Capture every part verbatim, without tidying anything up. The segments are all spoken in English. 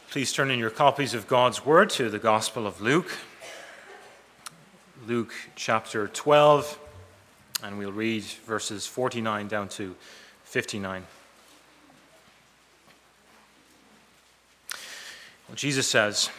Please turn in your copies of God's Word to the Gospel of Luke, Luke chapter twelve, and we'll read verses forty-nine down to fifty-nine. Well, Jesus says,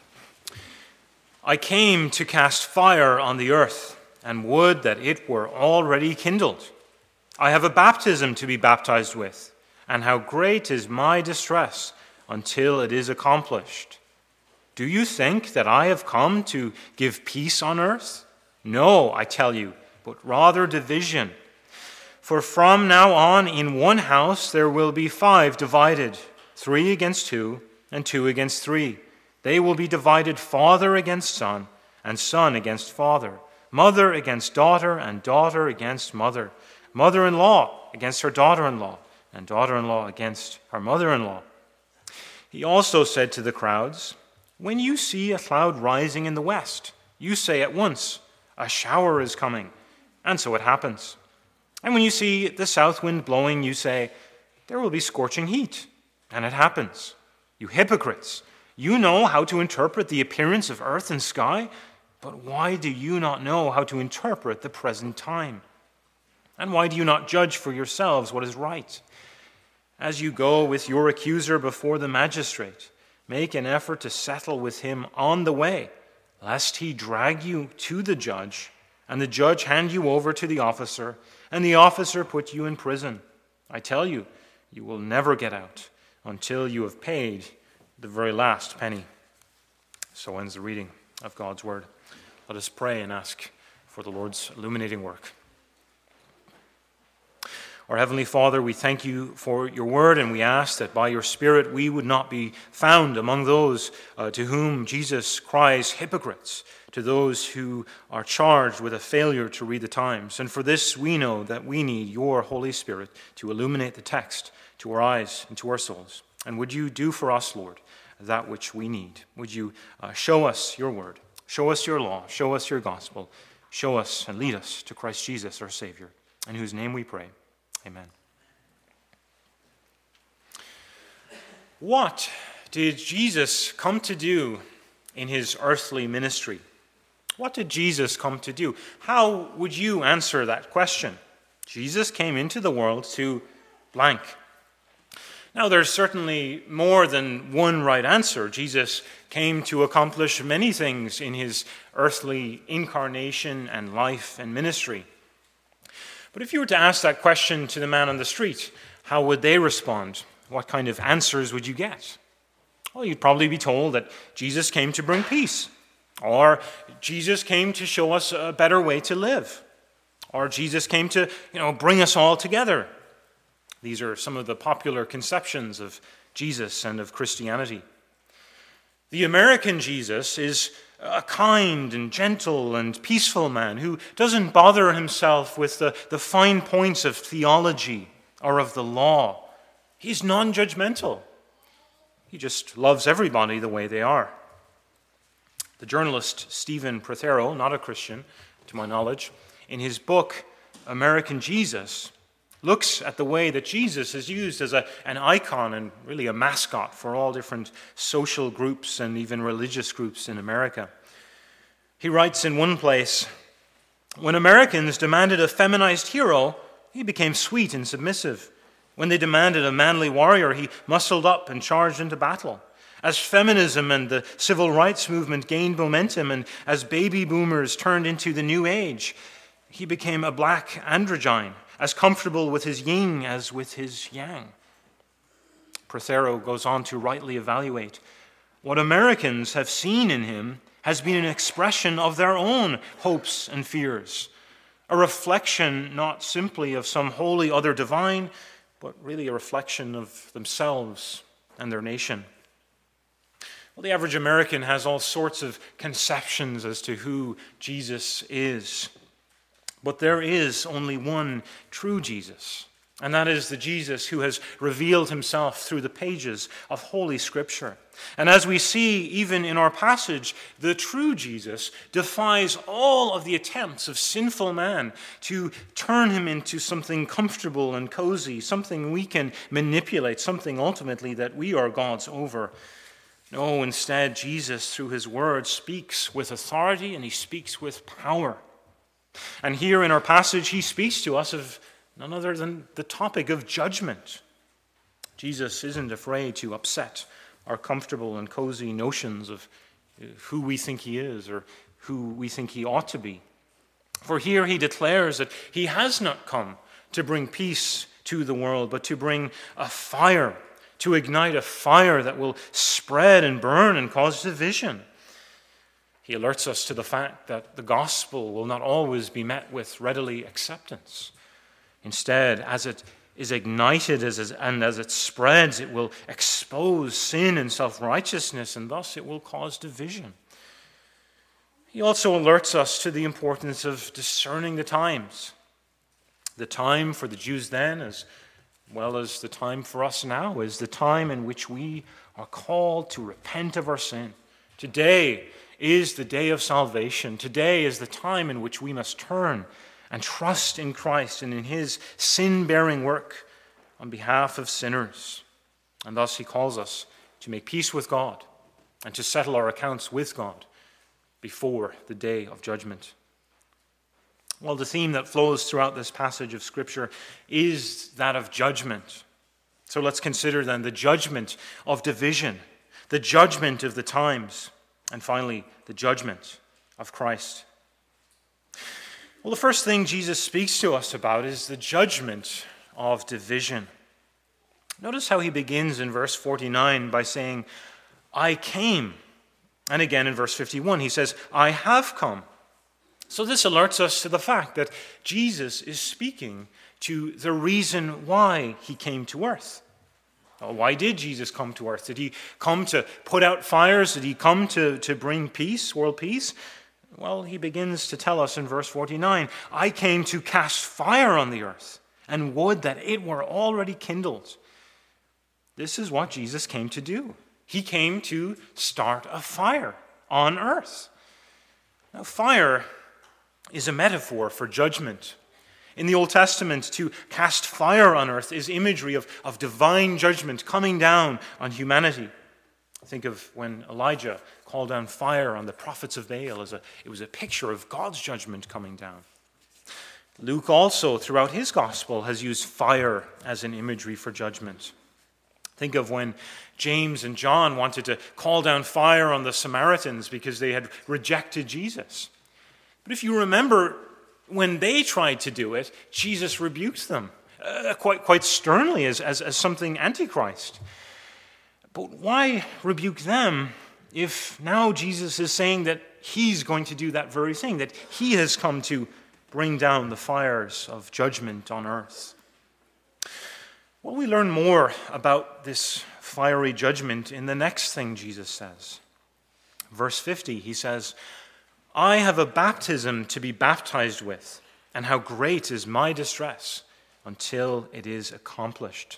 "I came to cast fire on the earth, and would that it were already kindled. I have a baptism to be baptized with, and how great is my distress until it is accomplished. Do you think that I have come to give peace on earth? No, I tell you, but rather division. For from now on in one house there will be five divided, three against two, and two against three. They will be divided father against son, and son against father, mother against daughter, and daughter against mother, mother-in-law against her daughter-in-law, and daughter-in-law against her mother-in-law." He also said to the crowds, "When you see a cloud rising in the west, you say at once, 'A shower is coming,' and so it happens. And when you see the south wind blowing, you say, 'There will be scorching heat,' and it happens. You hypocrites, you know how to interpret the appearance of earth and sky, but why do you not know how to interpret the present time? And why do you not judge for yourselves what is right? As you go with your accuser before the magistrate, make an effort to settle with him on the way, lest he drag you to the judge, and the judge hand you over to the officer, and the officer put you in prison. I tell you, you will never get out until you have paid the very last penny." So ends the reading of God's word. Let us pray and ask for the Lord's illuminating work. Our Heavenly Father, we thank you for your word, and we ask that by your Spirit we would not be found among those uh, to whom Jesus cries hypocrites, to those who are charged with a failure to read the times. And for this we know that we need your Holy Spirit to illuminate the text to our eyes and to our souls. And would you do for us, Lord, that which we need? Would you uh, show us your word, show us your law, show us your gospel, show us and lead us to Christ Jesus, our Savior, in whose name we pray. Amen. What did Jesus come to do in his earthly ministry? What did Jesus come to do? How would you answer that question? Jesus came into the world to blank. Now, there's certainly more than one right answer. Jesus came to accomplish many things in his earthly incarnation and life and ministry. But if you were to ask that question to the man on the street, how would they respond? What kind of answers would you get? Well, you'd probably be told that Jesus came to bring peace, or Jesus came to show us a better way to live, or Jesus came to, you know, bring us all together. These are some of the popular conceptions of Jesus and of Christianity. The American Jesus is a kind and gentle and peaceful man who doesn't bother himself with the, the fine points of theology or of the law. He's non-judgmental. He just loves everybody the way they are. The journalist Stephen Prothero, not a Christian to my knowledge, in his book American Jesus, looks at the way that Jesus is used as a, an icon and really a mascot for all different social groups and even religious groups in America. He writes in one place, "When Americans demanded a feminized hero, he became sweet and submissive. When they demanded a manly warrior, he muscled up and charged into battle. As feminism and the civil rights movement gained momentum and as baby boomers turned into the new age, he became a black androgyne, as comfortable with his yin as with his yang." Prothero goes on to rightly evaluate, "What Americans have seen in him has been an expression of their own hopes and fears, a reflection not simply of some holy other divine, but really a reflection of themselves and their nation." Well, the average American has all sorts of conceptions as to who Jesus is. But there is only one true Jesus, and that is the Jesus who has revealed himself through the pages of Holy Scripture. And as we see even in our passage, the true Jesus defies all of the attempts of sinful man to turn him into something comfortable and cozy, something we can manipulate, something ultimately that we are God's over. No, instead, Jesus, through his word, speaks with authority and he speaks with power. And here in our passage, he speaks to us of none other than the topic of judgment. Jesus isn't afraid to upset our comfortable and cozy notions of who we think he is or who we think he ought to be. For here he declares that he has not come to bring peace to the world, but to bring a fire, to ignite a fire that will spread and burn and cause division. He alerts us to the fact that the gospel will not always be met with readily acceptance. Instead, as it is ignited as, and as it spreads, it will expose sin and self-righteousness, and thus it will cause division. He also alerts us to the importance of discerning the times. The time for the Jews then, as well as the time for us now, is the time in which we are called to repent of our sin. Today is the day of salvation. Today is the time in which we must turn and trust in Christ and in his sin-bearing work on behalf of sinners. And thus he calls us to make peace with God and to settle our accounts with God before the day of judgment. Well, the theme that flows throughout this passage of Scripture is that of judgment. So let's consider then the judgment of division, the judgment of the times, and finally, the judgment of Christ. Well, the first thing Jesus speaks to us about is the judgment of division. Notice how he begins in verse forty-nine by saying, I came. And again in verse fifty-one, he says, I have come. So this alerts us to the fact that Jesus is speaking to the reason why he came to earth. Why did Jesus come to earth? Did he come to put out fires? Did he come to, to bring peace, world peace? Well, he begins to tell us in verse forty-nine, I came to cast fire on the earth, and would that it were already kindled. This is what Jesus came to do. He came to start a fire on earth. Now, fire is a metaphor for judgment. In the Old Testament, to cast fire on earth is imagery of, of divine judgment coming down on humanity. Think of when Elijah called down fire on the prophets of Baal. As a, it was a picture of God's judgment coming down. Luke also, throughout his gospel, has used fire as an imagery for judgment. Think of when James and John wanted to call down fire on the Samaritans because they had rejected Jesus. But if you remember, when they tried to do it, Jesus rebuked them uh, quite, quite sternly as, as, as something antichrist. But why rebuke them if now Jesus is saying that he's going to do that very thing, that he has come to bring down the fires of judgment on earth? Well, we learn more about this fiery judgment in the next thing Jesus says. Verse fifty, he says, I have a baptism to be baptized with, and how great is my distress until it is accomplished.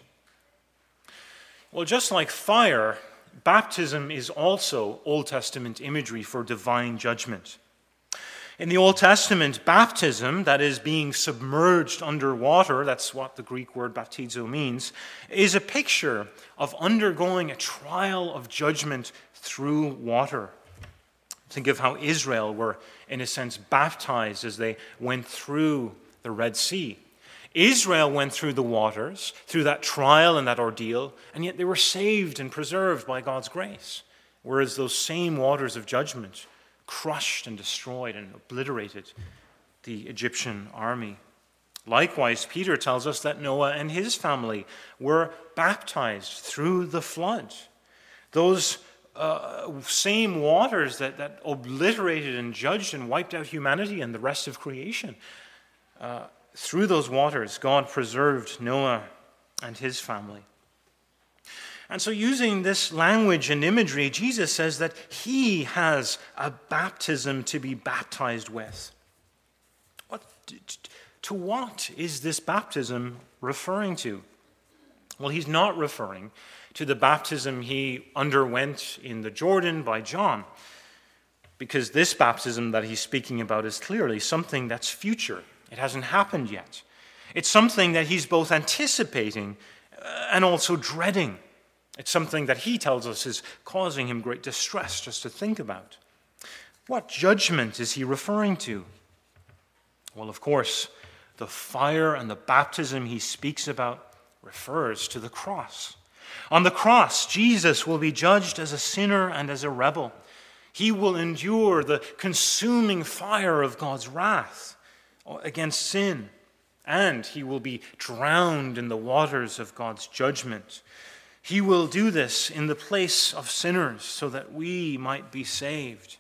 Well, just like fire, baptism is also Old Testament imagery for divine judgment. In the Old Testament, baptism, that is being submerged under water, that's what the Greek word baptizo means, is a picture of undergoing a trial of judgment through water. Think of how Israel were, in a sense, baptized as they went through the Red Sea. Israel went through the waters, through that trial and that ordeal, and yet they were saved and preserved by God's grace, whereas those same waters of judgment crushed and destroyed and obliterated the Egyptian army. Likewise, Peter tells us that Noah and his family were baptized through the flood. Those uh, same waters that, that obliterated and judged and wiped out humanity and the rest of creation. Uh, through those waters, God preserved Noah and his family. And so using this language and imagery, Jesus says that he has a baptism to be baptized with. What, to what is this baptism referring to? Well, he's not referring to the baptism he underwent in the Jordan by John, because this baptism that he's speaking about is clearly something that's future. It hasn't happened yet. It's something that he's both anticipating and also dreading. It's something that he tells us is causing him great distress just to think about. What judgment is he referring to? Well, of course, the fire and the baptism he speaks about refers to the cross. On the cross, Jesus will be judged as a sinner and as a rebel. He will endure the consuming fire of God's wrath against sin, and he will be drowned in the waters of God's judgment. He will do this in the place of sinners so that we might be saved.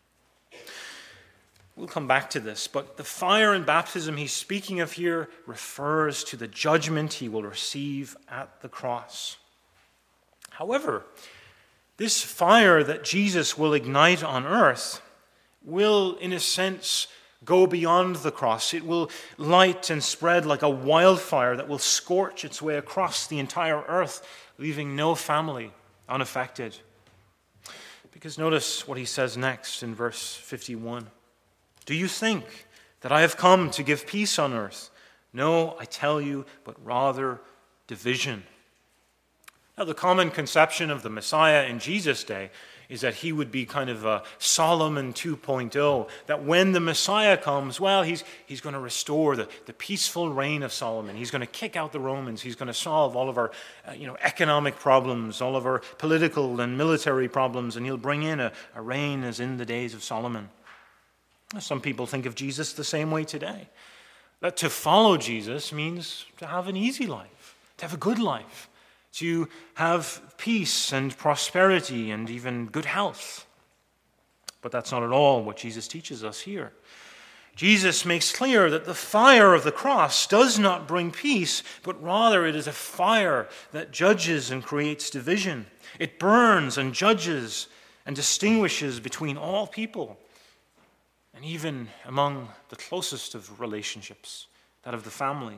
We'll come back to this, but the fire and baptism he's speaking of here refers to the judgment he will receive at the cross. However, this fire that Jesus will ignite on earth will, in a sense, go beyond the cross. It will light and spread like a wildfire that will scorch its way across the entire earth, leaving no family unaffected. Because notice what he says next in verse fifty-one. Do you think that I have come to give peace on earth? No, I tell you, but rather division. Now, the common conception of the Messiah in Jesus' day is that he would be kind of a Solomon two point oh, that when the Messiah comes, well, he's, he's going to restore the, the peaceful reign of Solomon. He's going to kick out the Romans. He's going to solve all of our uh, you know, economic problems, all of our political and military problems, and he'll bring in a, a reign as in the days of Solomon. Some people think of Jesus the same way today. That to follow Jesus means to have an easy life, to have a good life, to have peace and prosperity and even good health. But that's not at all what Jesus teaches us here. Jesus makes clear that the fire of the cross does not bring peace, but rather it is a fire that judges and creates division. It burns and judges and distinguishes between all people, and even among the closest of relationships, that of the family.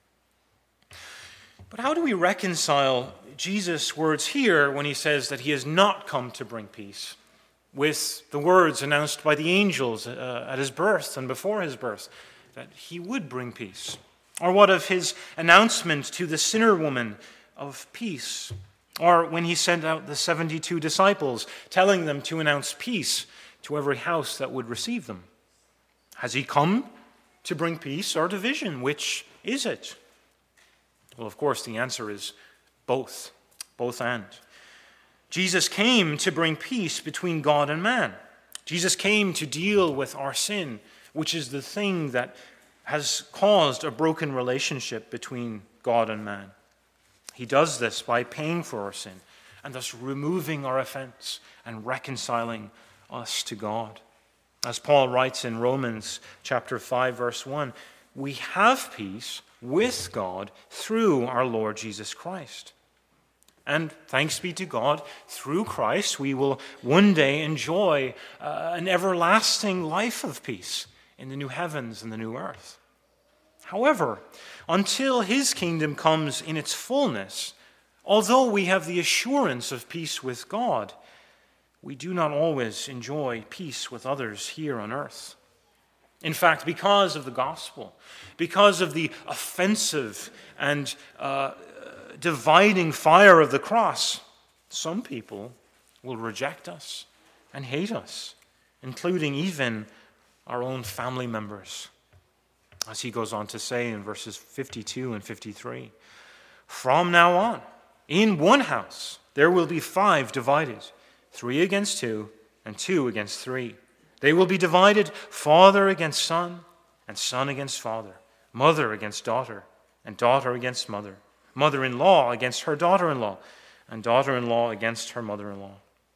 But how do we reconcile Jesus' words here when he says that he has not come to bring peace with the words announced by the angels uh, at his birth and before his birth, that he would bring peace? Or what of his announcement to the sinner woman of peace? Or when he sent out the seventy-two disciples, telling them to announce peace to every house that would receive them? Has he come to bring peace or division? Which is it? Well, of course, the answer is both. Both and. Jesus came to bring peace between God and man. Jesus came to deal with our sin, which is the thing that has caused a broken relationship between God and man. He does this by paying for our sin and thus removing our offense and reconciling us to God. As Paul writes in Romans chapter five, verse one, we have peace with God through our Lord Jesus Christ. And thanks be to God, through Christ we will one day enjoy uh, an everlasting life of peace in the new heavens and the new earth. However, until his kingdom comes in its fullness, although we have the assurance of peace with God, we do not always enjoy peace with others here on earth. In fact, because of the gospel, because of the offensive and uh, dividing fire of the cross, some people will reject us and hate us, including even our own family members. As he goes on to say in verses fifty-two and fifty-three, from now on, in one house there will be five divided, three against two and two against three. They will be divided, father against son, and son against father, mother against daughter, and daughter against mother, mother-in-law against her daughter-in-law, and daughter-in-law against her mother-in-law.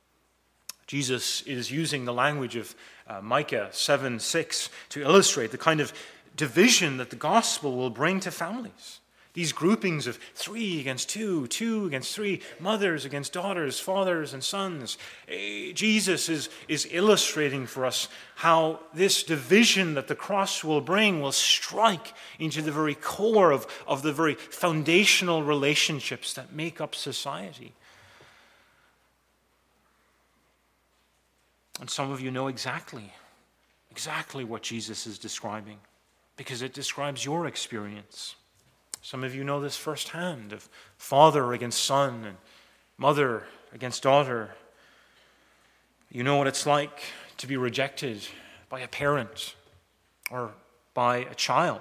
Jesus is using the language of uh, Micah seven six to illustrate the kind of division that the gospel will bring to families. These groupings of three against two, two against three, mothers against daughters, fathers and sons. Jesus is, is illustrating for us how this division that the cross will bring will strike into the very core of, of the very foundational relationships that make up society. And some of you know exactly, exactly what Jesus is describing, because it describes your experience. Some of you know this firsthand, of father against son and Mother against daughter. You know what it's like to be rejected by a parent or by a child,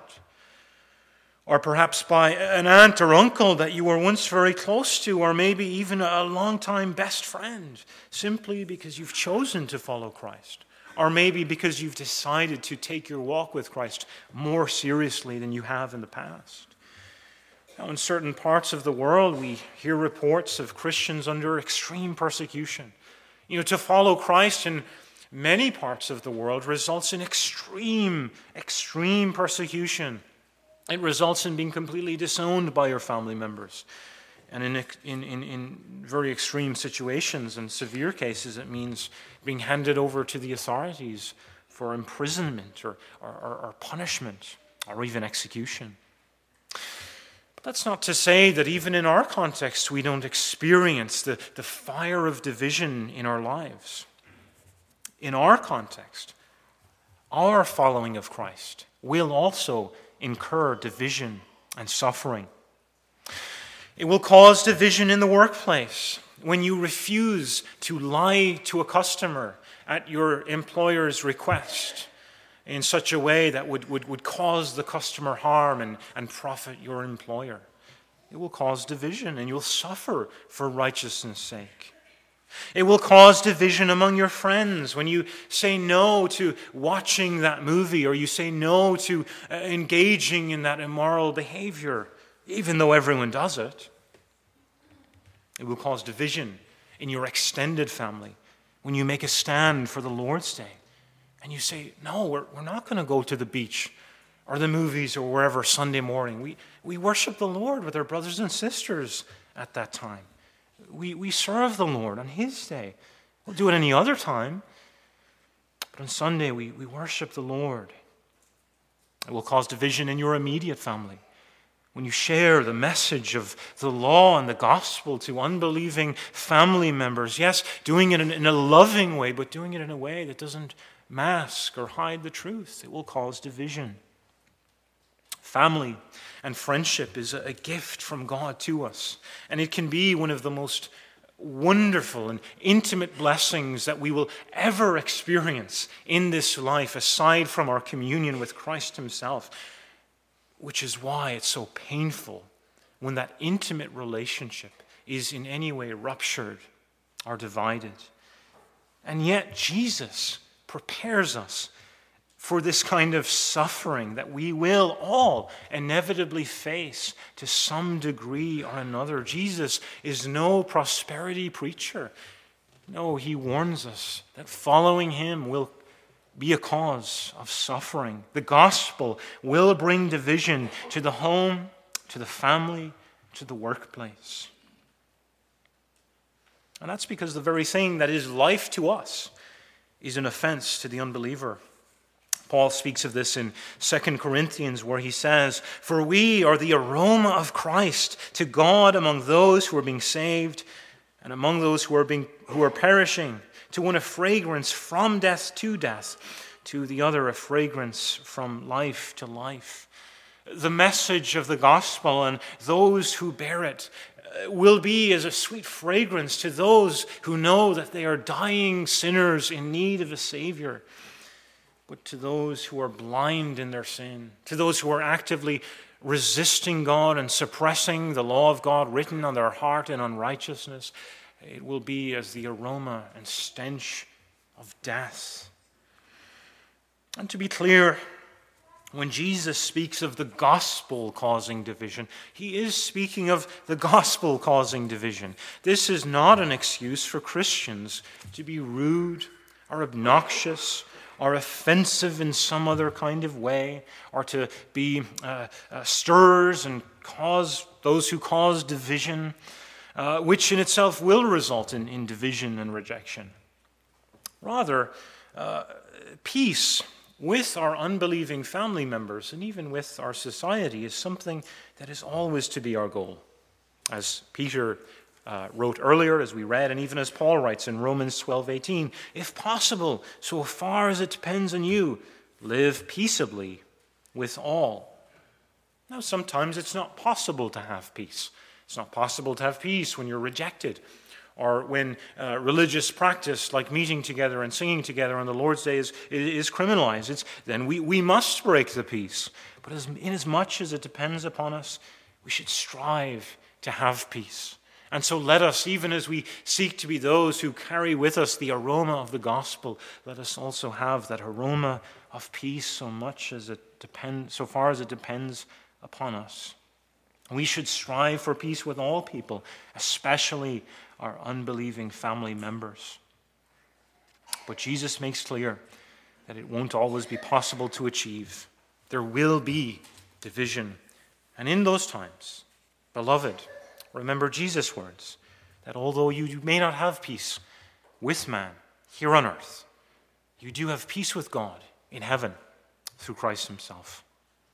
or perhaps by an aunt or uncle that you were once very close to, or maybe even a long-time best friend, simply because you've chosen to follow Christ, or maybe because you've decided to take your walk with Christ more seriously than you have in the past. Now, in certain parts of the world, we hear reports of Christians under extreme persecution. You know, to follow Christ in many parts of the world results in extreme, extreme persecution. It results in being completely disowned by your family members. And in, in, in, in very extreme situations and severe cases, it means being handed over to the authorities for imprisonment or, or, or punishment or even execution. But that's not to say that even in our context we don't experience the, the fire of division in our lives. In our context, our following of Christ will also incur division and suffering. It will cause division in the workplace when you refuse to lie to a customer at your employer's request in such a way that would, would, would cause the customer harm and, and profit your employer. It will cause division, and you'll suffer for righteousness' sake. It will cause division among your friends when you say no to watching that movie, or you say no to uh, engaging in that immoral behavior, even though everyone does it. It will cause division in your extended family when you make a stand for the Lord's Day and you say, no, we're, we're not going to go to the beach or the movies or wherever Sunday morning. We, we worship the Lord with our brothers and sisters at that time. We, we serve the Lord on His day. We'll do it any other time. But on Sunday, we, we worship the Lord. It will cause division in your immediate family. When you share the message of the law and the gospel to unbelieving family members, yes, doing it in, in a loving way, but doing it in a way that doesn't mask or hide the truth, it will cause division. Family and friendship is a gift from God to us, and it can be one of the most wonderful and intimate blessings that we will ever experience in this life, aside from our communion with Christ Himself, which is why it's so painful when that intimate relationship is in any way ruptured or divided. And yet Jesus prepares us for this kind of suffering that we will all inevitably face to some degree or another. Jesus is no prosperity preacher. No, He warns us that following Him will be a cause of suffering. The gospel will bring division to the home, to the family, to the workplace. And that's because the very thing that is life to us is an offense to the unbeliever. Paul speaks of this in Second Corinthians, where he says, "For we are the aroma of Christ to God among those who are being saved and among those who are being who are perishing. To one a fragrance from death to death, to the other a fragrance from life to life." The message of the gospel and those who bear it will be as a sweet fragrance to those who know that they are dying sinners in need of a Savior. But to those who are blind in their sin, to those who are actively resisting God and suppressing the law of God written on their heart in unrighteousness, it will be as the aroma and stench of death. And to be clear, when Jesus speaks of the gospel causing division, He is speaking of the gospel causing division. This is not an excuse for Christians to be rude or obnoxious or offensive in some other kind of way, or to be uh, uh, stirrers and cause those who cause division, uh, which in itself will result in, in division and rejection. Rather, uh, peace with our unbelieving family members and even with our society is something that is always to be our goal. As Peter Uh, wrote earlier, as we read, and even as Paul writes in Romans twelve eighteen, "If possible, so far as it depends on you, live peaceably with all." Now, sometimes it's not possible to have peace. It's not possible to have peace when you're rejected or when uh, religious practice like meeting together and singing together on the Lord's Day is, is criminalized, it's, then we, we must break the peace. But as, inasmuch as it depends upon us, we should strive to have peace. And so let us, even as we seek to be those who carry with us the aroma of the gospel, let us also have that aroma of peace so much as it depends, so far as it depends upon us. We should strive for peace with all people, especially our unbelieving family members. But Jesus makes clear that it won't always be possible to achieve. There will be division. And in those times, beloved, remember Jesus' words, that although you may not have peace with man here on earth, you do have peace with God in heaven through Christ himself.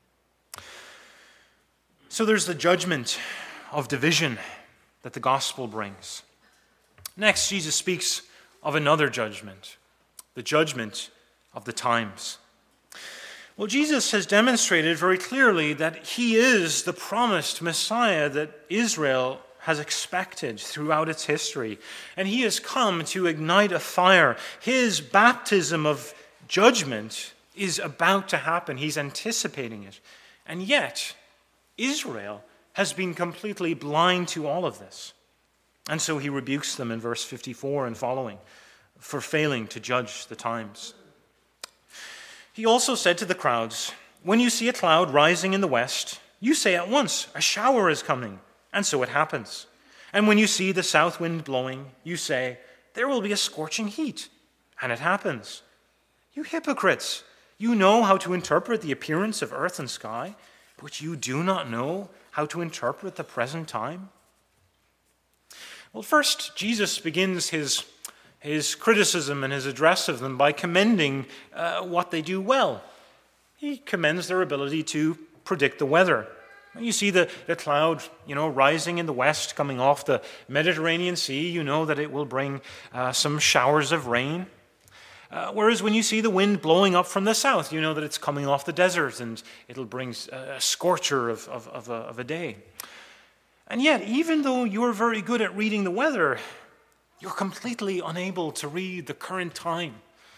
So there's the judgment of division that the gospel brings. Next, Jesus speaks of another judgment, the judgment of the times. Well, Jesus has demonstrated very clearly that he is the promised Messiah that Israel has expected throughout its history. And he has come to ignite a fire. His baptism of judgment is about to happen. He's anticipating it. And yet, Israel has been completely blind to all of this. And so he rebukes them in verse fifty-four and following for failing to judge the times. He also said to the crowds, "When you see a cloud rising in the west, you say at once, 'A shower is coming,' and so it happens. And when you see the south wind blowing, you say, 'There will be a scorching heat,' and it happens. You hypocrites, you know how to interpret the appearance of earth and sky, but you do not know how to interpret the present time." Well, first, Jesus begins his, his criticism and his address of them by commending uh, what they do well. He commends their ability to predict the weather. When you see the, the cloud, you know, rising in the west, coming off the Mediterranean Sea, you know that it will bring uh, some showers of rain. Uh, whereas when you see the wind blowing up from the south, you know that it's coming off the desert and it'll bring a scorcher of, of, of, a, of a day. And yet, even though you're very good at reading the weather, you're completely unable to read the current time.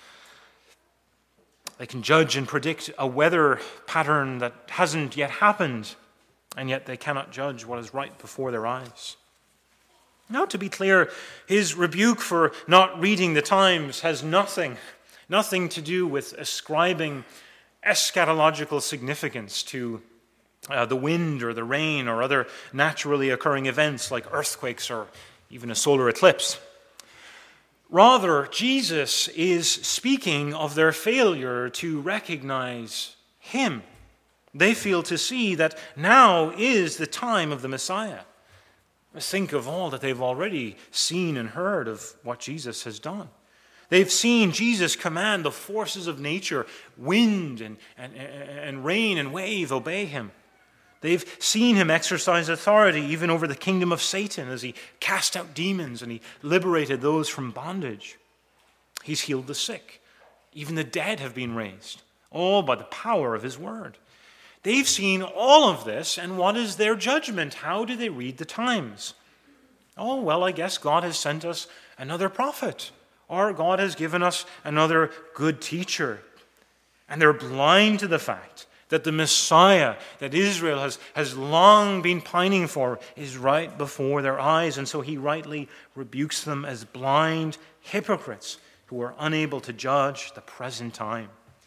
They can judge and predict a weather pattern that hasn't yet happened, and yet they cannot judge what is right before their eyes. Now, to be clear, his rebuke for not reading the times has nothing, nothing to do with ascribing eschatological significance to uh, the wind or the rain or other naturally occurring events like earthquakes or even a solar eclipse. Rather, Jesus is speaking of their failure to recognize him. They fail to see that now is the time of the Messiah. Think of all that they've already seen and heard of what Jesus has done. They've seen Jesus command the forces of nature, wind and, and, and rain and wave, obey him. They've seen him exercise authority even over the kingdom of Satan as he cast out demons and he liberated those from bondage. He's healed the sick. Even the dead have been raised, all by the power of his word. They've seen all of this, and what is their judgment? How do they read the times? Oh, well, I guess God has sent us another prophet, or God has given us another good teacher. And they're blind to the fact that the Messiah that Israel has, has long been pining for is right before their eyes, and so he rightly rebukes them as blind hypocrites who are unable to judge the present time.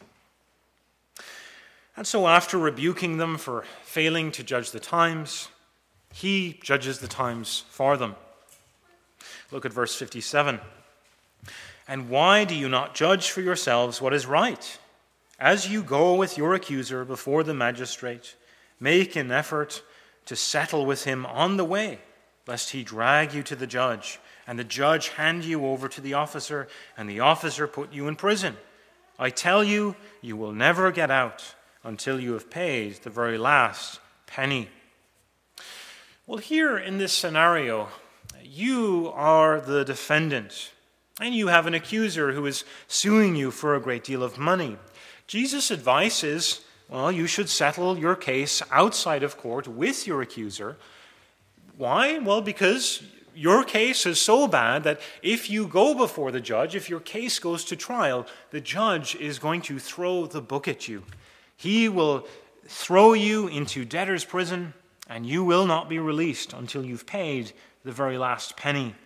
And so after rebuking them for failing to judge the times, he judges the times for them. Look at verse fifty-seven. "And why do you not judge for yourselves what is right? As you go with your accuser before the magistrate, make an effort to settle with him on the way, lest he drag you to the judge, and the judge hand you over to the officer, and the officer put you in prison. I tell you, you will never get out until you have paid the very last penny." Well, here in this scenario, you are the defendant, and you have an accuser who is suing you for a great deal of money. Jesus' advice is, well, you should settle your case outside of court with your accuser. Why? Well, because your case is so bad that if you go before the judge, if your case goes to trial, the judge is going to throw the book at you. He will throw you into debtor's prison, and you will not be released until you've paid the very last penny.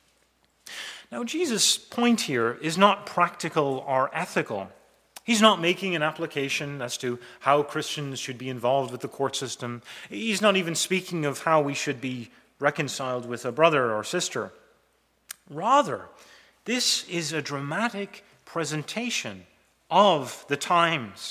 Now, Jesus' point here is not practical or ethical. He's not making an application as to how Christians should be involved with the court system. He's not even speaking of how we should be reconciled with a brother or sister. Rather, this is a dramatic presentation of the times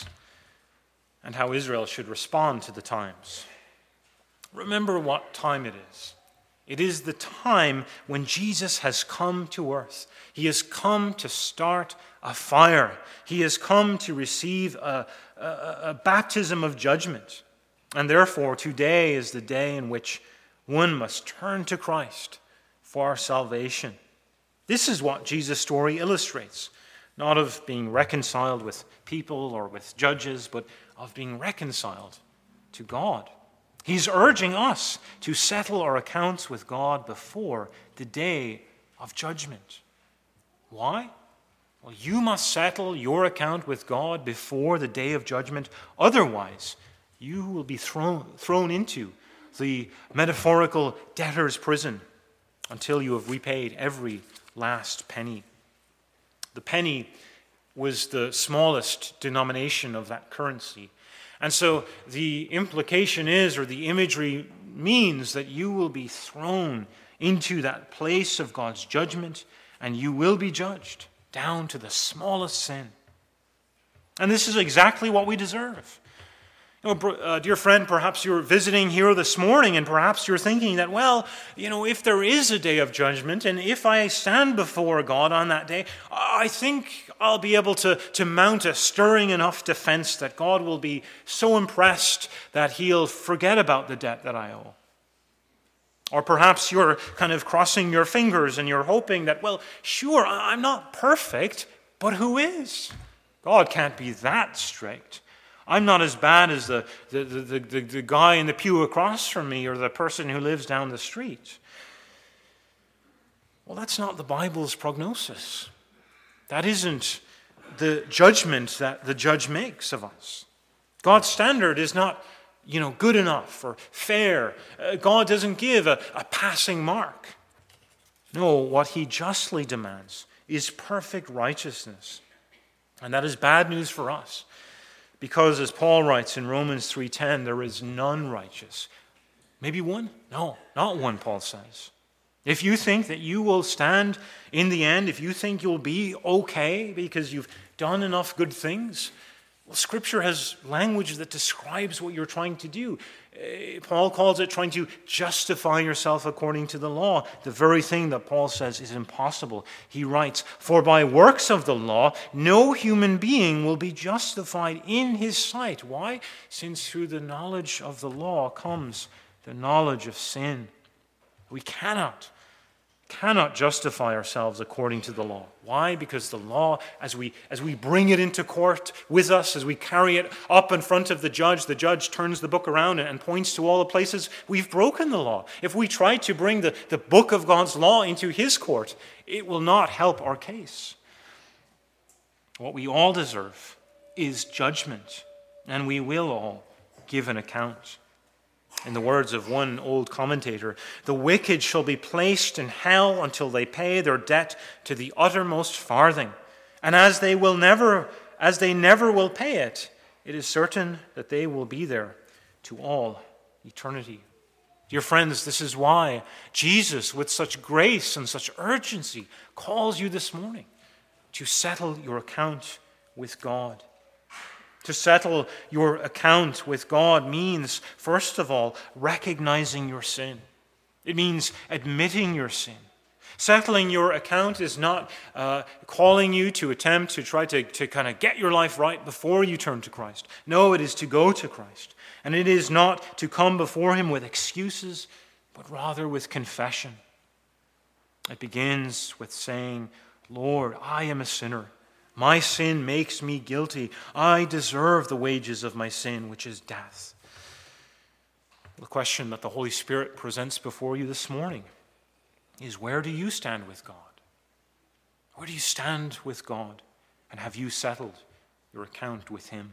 and how Israel should respond to the times. Remember what time it is. It is the time when Jesus has come to earth. He has come to start a fire. He has come to receive a, a, a baptism of judgment. And therefore, today is the day in which one must turn to Christ for salvation. This is what Jesus' story illustrates. Not of being reconciled with people or with judges, but of being reconciled to God. He's urging us to settle our accounts with God before the day of judgment. Why? Well, you must settle your account with God before the day of judgment. Otherwise, you will be thrown, thrown into the metaphorical debtor's prison until you have repaid every last penny. The penny was the smallest denomination of that currency. And so the implication is, or the imagery means, that you will be thrown into that place of God's judgment, and you will be judged down to the smallest sin. And this is exactly what we deserve. You know, uh, dear friend, perhaps you're visiting here this morning, and perhaps you're thinking that, well, you know, if there is a day of judgment, and if I stand before God on that day, I think I'll be able to, to mount a stirring enough defense that God will be so impressed that he'll forget about the debt that I owe. Or perhaps you're kind of crossing your fingers and you're hoping that, well, sure, I'm not perfect, but who is? God can't be that strict. I'm not as bad as the, the, the, the, the guy in the pew across from me or the person who lives down the street. Well, that's not the Bible's prognosis. That isn't the judgment that the judge makes of us. God's standard is not, you know, good enough or fair. Uh, God doesn't give a, a passing mark. No, what he justly demands is perfect righteousness. And that is bad news for us. Because as Paul writes in Romans three ten, there is none righteous. Maybe one? No, not one, Paul says. If you think that you will stand in the end, if you think you'll be okay because you've done enough good things, well, Scripture has language that describes what you're trying to do. Paul calls it trying to justify yourself according to the law, the very thing that Paul says is impossible. He writes, "For by works of the law, no human being will be justified in his sight." Why? Since through the knowledge of the law comes the knowledge of sin. We cannot cannot justify ourselves according to the law. Why? Because the law, as we as we bring it into court with us, as we carry it up in front of the judge, the judge turns the book around and points to all the places we've broken the law. If we try to bring the, the book of God's law into his court, it will not help our case. What we all deserve is judgment, and we will all give an account. In the words of one old commentator, "The wicked shall be placed in hell until they pay their debt to the uttermost farthing. And as they will never, as they never will pay it, it is certain that they will be there to all eternity." Dear friends, this is why Jesus, with such grace and such urgency, calls you this morning to settle your account with God. To settle your account with God means, first of all, recognizing your sin. It means admitting your sin. Settling your account is not uh, calling you to attempt to try to, to kind of get your life right before you turn to Christ. No, it is to go to Christ. And it is not to come before him with excuses, but rather with confession. It begins with saying, "Lord, I am a sinner. My sin makes me guilty. I deserve the wages of my sin, which is death." The question that the Holy Spirit presents before you this morning is, where do you stand with God? Where do you stand with God? And have you settled your account with him?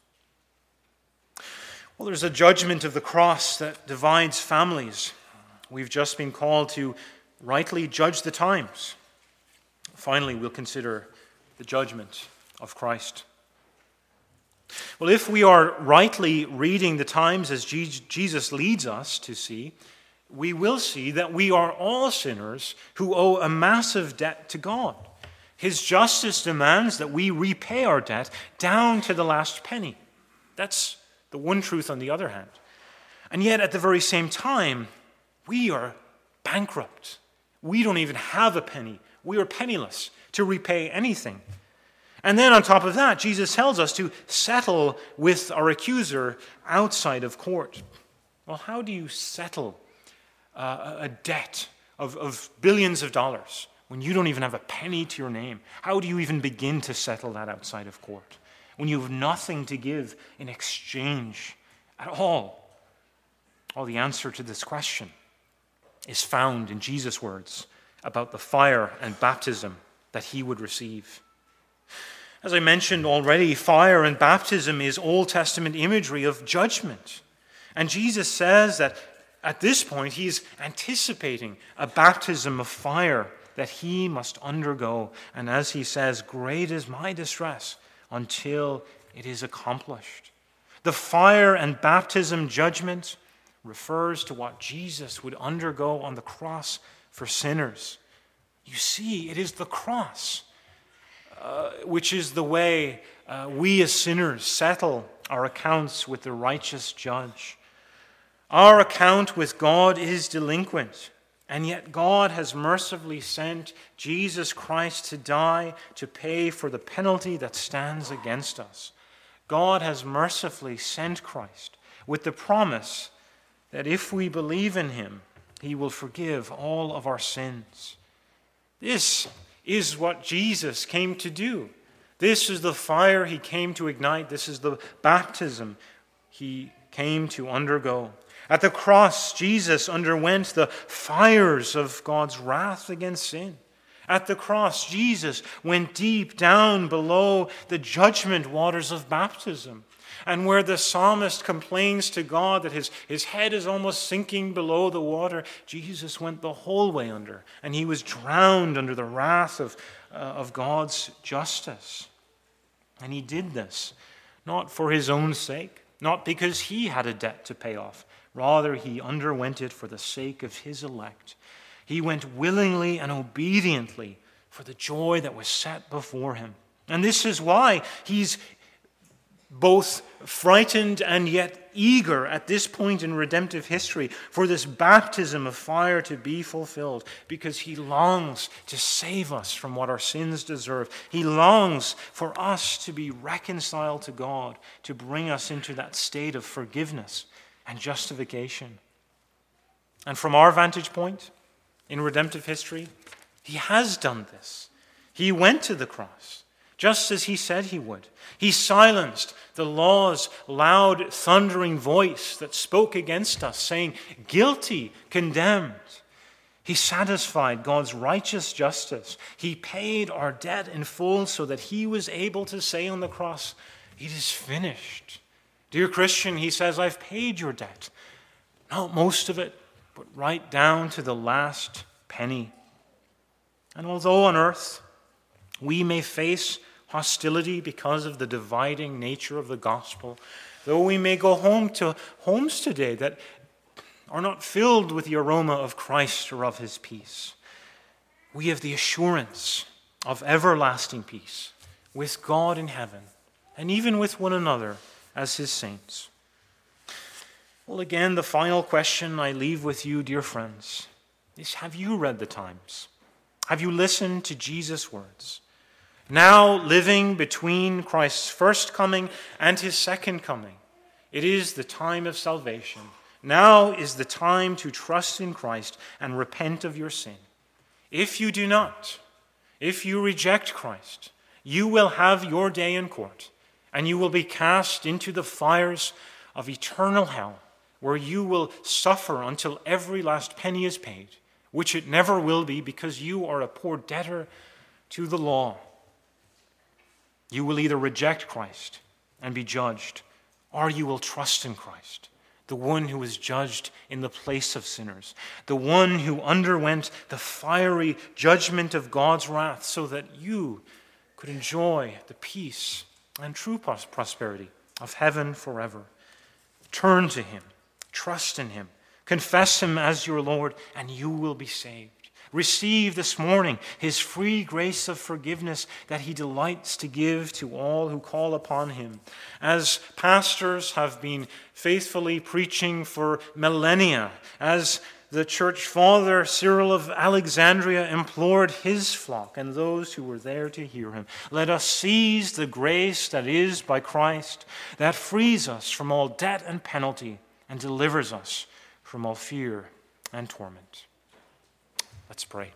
Well, there's a judgment of the cross that divides families. We've just been called to rightly judge the times. Finally, we'll consider the judgment of Christ. Well, if we are rightly reading the times as Jesus leads us to see, we will see that we are all sinners who owe a massive debt to God. His justice demands that we repay our debt down to the last penny. That's the one truth on the other hand. And yet at the very same time, we are bankrupt. We don't even have a penny. We are penniless to repay anything. And then on top of that, Jesus tells us to settle with our accuser outside of court. Well, how do you settle uh, a debt of, of billions of dollars when you don't even have a penny to your name? How do you even begin to settle that outside of court when you have nothing to give in exchange at all? Well, the answer to this question is found in Jesus' words about the fire and baptism that he would receive. As I mentioned already, fire and baptism is Old Testament imagery of judgment. And Jesus says that at this point he's anticipating a baptism of fire that he must undergo. And as he says, great is my distress until it is accomplished. The fire and baptism judgment refers to what Jesus would undergo on the cross for sinners. You see, it is the cross Uh, which is the way uh, we as sinners settle our accounts with the righteous judge. Our account with God is delinquent, and yet God has mercifully sent Jesus Christ to die to pay for the penalty that stands against us. God has mercifully sent Christ with the promise that if we believe in him, he will forgive all of our sins. This is what Jesus came to do. This is the fire he came to ignite. This is the baptism he came to undergo. At the cross, Jesus underwent the fires of God's wrath against sin. At the cross, Jesus went deep down below the judgment waters of baptism. And where the psalmist complains to God that his, his head is almost sinking below the water, Jesus went the whole way under, and he was drowned under the wrath of, uh, of God's justice. And he did this not for his own sake, not because he had a debt to pay off. Rather, he underwent it for the sake of his elect. He went willingly and obediently for the joy that was set before him. And this is why he's both frightened and yet eager at this point in redemptive history for this baptism of fire to be fulfilled, because he longs to save us from what our sins deserve. He longs for us to be reconciled to God, to bring us into that state of forgiveness and justification. And from our vantage point in redemptive history, he has done this. He went to the cross, just as he said he would. He silenced the law's loud, thundering voice that spoke against us, saying, guilty, condemned. He satisfied God's righteous justice. He paid our debt in full so that he was able to say on the cross, it is finished. Dear Christian, he says, I've paid your debt. Not most of it, but right down to the last penny. And although on earth we may face hostility because of the dividing nature of the gospel, though we may go home to homes today that are not filled with the aroma of Christ or of his peace, we have the assurance of everlasting peace with God in heaven and even with one another as his saints. Well, again, the final question I leave with you, dear friends, is, have you read the times? Have you listened to Jesus' words? Now living between Christ's first coming and his second coming, it is the time of salvation. Now is the time to trust in Christ and repent of your sin. If you do not, if you reject Christ, you will have your day in court, and you will be cast into the fires of eternal hell, where you will suffer until every last penny is paid, which it never will be because you are a poor debtor to the law. You will either reject Christ and be judged, or you will trust in Christ, the one who was judged in the place of sinners, the one who underwent the fiery judgment of God's wrath so that you could enjoy the peace and true prosperity of heaven forever. Turn to him, trust in him, confess him as your Lord, and you will be saved. Receive this morning his free grace of forgiveness that he delights to give to all who call upon him. As pastors have been faithfully preaching for millennia, as the church father Cyril of Alexandria implored his flock and those who were there to hear him, let us seize the grace that is by Christ, that frees us from all debt and penalty and delivers us from all fear and torment. Let's pray.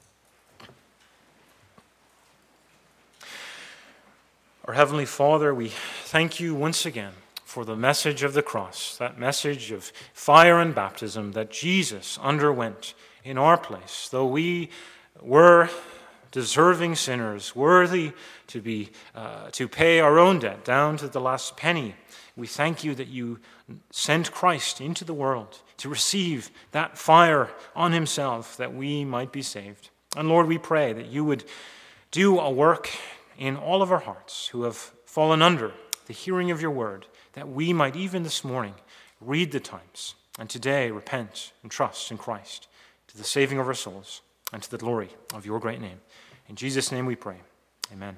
Our Heavenly Father, we thank you once again for the message of the cross, that message of fire and baptism that Jesus underwent in our place, though we were deserving sinners, worthy to be uh, to pay our own debt down to the last penny. We thank you that you sent Christ into the world to receive that fire on himself that we might be saved. And Lord, we pray that you would do a work in all of our hearts who have fallen under the hearing of your word, that we might even this morning read the times and today repent and trust in Christ to the saving of our souls and to the glory of your great name. In Jesus' name we pray. Amen.